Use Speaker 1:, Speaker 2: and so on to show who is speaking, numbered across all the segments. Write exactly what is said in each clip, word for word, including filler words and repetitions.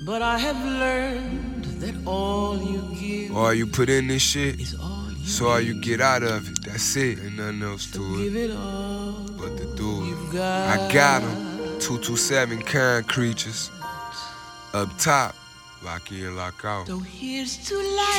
Speaker 1: But I have learned that all you give,
Speaker 2: all you put in this shit,
Speaker 1: is all you
Speaker 2: so all you get out of it. That's it. Ain't nothing else
Speaker 1: so
Speaker 2: to
Speaker 1: give
Speaker 2: it
Speaker 1: it all
Speaker 2: but to do
Speaker 1: you've
Speaker 2: it.
Speaker 1: got.
Speaker 2: I got them. two two seven kind creatures. Up top, lock in, lock out.
Speaker 1: So here's to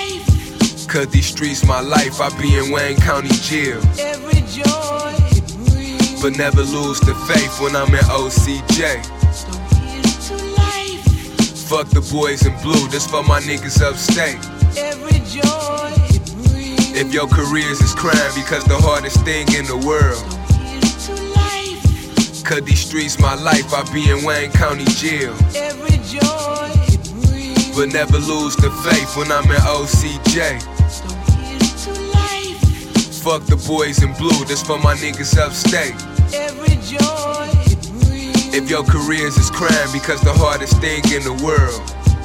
Speaker 1: life.
Speaker 2: Cause these streets my life. I be in Wayne County Jail.
Speaker 1: Every joy it brings.
Speaker 2: But never lose the faith when I'm in O C J.
Speaker 1: So here's to life.
Speaker 2: Fuck the boys in blue, this for my niggas upstate.
Speaker 1: Every joy it brings.
Speaker 2: If your careers is crime, because the hardest thing in the world.
Speaker 1: So here's to life.
Speaker 2: Cause these streets my life. I be in Wayne County Jail.
Speaker 1: Every joy it brings.
Speaker 2: But never lose the faith when I'm in O C J.
Speaker 1: So here's to life.
Speaker 2: Fuck the boys in blue, this for my niggas upstate.
Speaker 1: Every joy it brings.
Speaker 2: If your careers is crime, because the hardest thing in the world.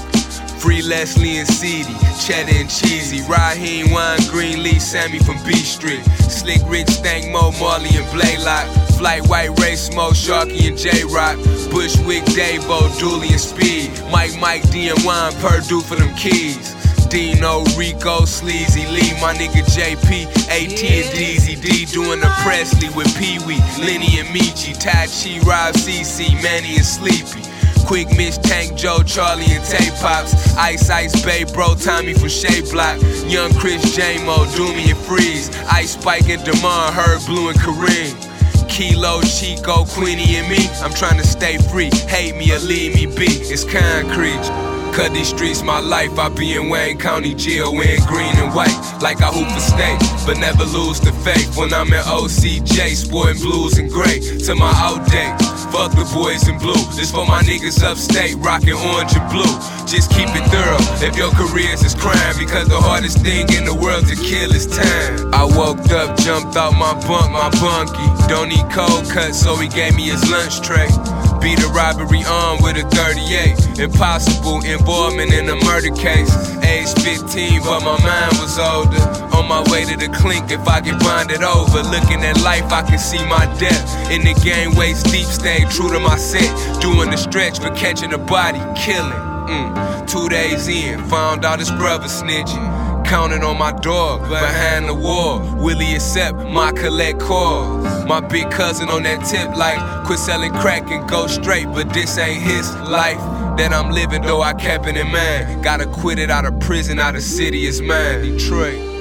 Speaker 2: Free Leslie and Seedy, cheddar and cheesy, Raheem, Wine, Greenleaf, Sammy from B Street, Slick Rich, Stank Mo, Marley and Blaylock, Flight White Race, Mo, Sharky and J-Rock, Bushwick, Davo, Dooley and Speed, Mike, Mike, D and Wine, Purdue for them keys. Dino, Rico, Sleazy Lee, my nigga J P, A T and D Z D, doing the Presley with Pee Wee, Lenny and Michi, Tai Chi, Rob C C, Manny and Sleepy. Quick Mitch, Tank Joe, Charlie and Tay Pops, Ice Ice Bay, Bro, Tommy from Shea Block, Young Chris, J-Mo, Doomy and Freeze, Ice Spike and Damon, Herb, Blue and Kareem. Kilo, Chico, Queenie and me, I'm trying to stay free, hate me or leave me be, it's concrete. Cause these streets my life, I be in Wayne County Jail, wearing green and white, like I hoop for state, but never lose the faith when I'm in O C J, sporting blues and gray, to my out day. Fuck the boys in blue, this for my niggas upstate, rockin' orange and blue. Just keep it thorough, if your careers is crime, because the hardest thing in the world to kill is time. I woke up, jumped out my bunk, my bunkie, don't eat cold cuts, so he gave me his lunch tray. Beat a robbery on with a thirty-eight. Impossible involvement in a murder case. Age fifteen, but my mind was older. On my way to the clink, if I get bonded over. Looking at life, I can see my death. In the game, waist deep, staying true to my set. Doing the stretch for catching a body, killing. Mm. Two days in, found out his brother snitching. Counting on my dog behind the wall. Will he accept my collect calls? My big cousin on that tip like, quit selling crack and go straight. But this ain't his life that I'm living, though I kept it in mind. Gotta quit it, out of prison, out of city, it's mine. Detroit.